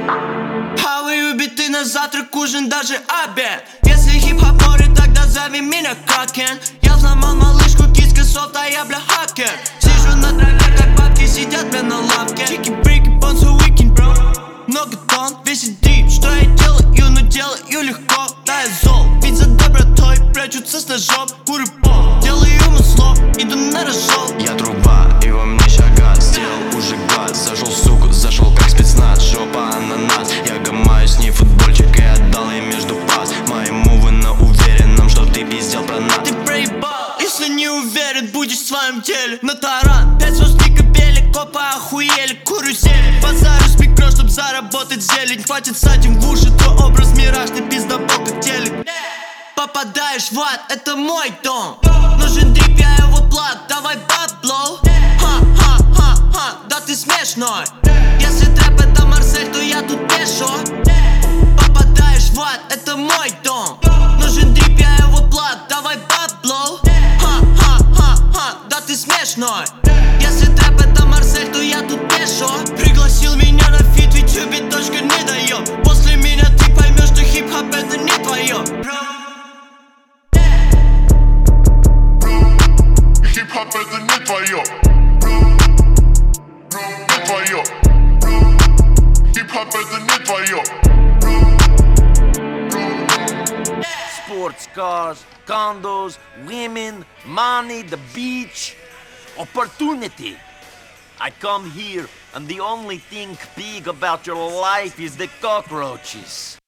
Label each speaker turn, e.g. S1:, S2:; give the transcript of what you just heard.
S1: Хаваю биты на завтрак, ужин, даже обед. Если хип-хоп море, тогда зови меня Кракен. Я взломал малышку, киска софт, а я бля хакер. Сижу на траве, как бабки сидят бля на лавке. Чики-брики, бонзо, уикенд, бро. Много тонн, весит дрип. Что я делаю, но делаю легко. Да, я зол, ведь за добротой прячутся с ножом. Курю пол, делаю масло, иду на рожок.
S2: Я труба, и во мне шага. Сделал уже глаз, зашел суку, зашел как спецназ. Жопа ананас, я гамаю с ней футбольчик и отдал ей между пас. Мои мувы на уверенном, чтоб ты пиздел про нас.
S1: Ты проебал, если не уверен, будешь в своем теле. На таран, 5 звезд и кобели, копы охуели. Курю зелень, базарю с микро, чтоб заработать зелень. Хватит с этим в уши, твой образ мираж, ты пиздобол как телек. Попадаешь в ад, это мой дом. Нужен дрип, я его плат, давай бабло. Ха-ха-ха-ха, да ты смешной. Если трэп это Марсель, то я тут пешо. Попадаешь в ад, это мой дом. Нужен дрип, я его плат, давай бабло. Ха-ха-ха-ха, да ты смешной. Если трэп это Марсель, то я тут пешо. Пригласил меня на фит, ведь тебе точка не даёт. После меня ты поймешь, что хип-хоп это не твое.
S3: Хип-хоп это не твое. Не твое. Хип-хоп это не твое.
S4: Sports cars, condos, women, money, the beach, opportunity. I come here and the only thing big about your life is the cockroaches.